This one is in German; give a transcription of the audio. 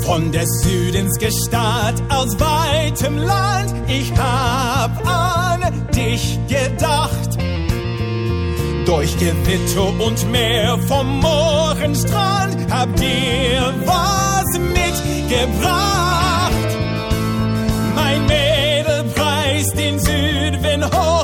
Von des Südens Gestalt aus weitem Land, ich hab an dich gedacht. Durch Gewitter und Meer vom Mohrenstrand hab dir was mitgebracht. Mein Mädel preist den Südwind hoch.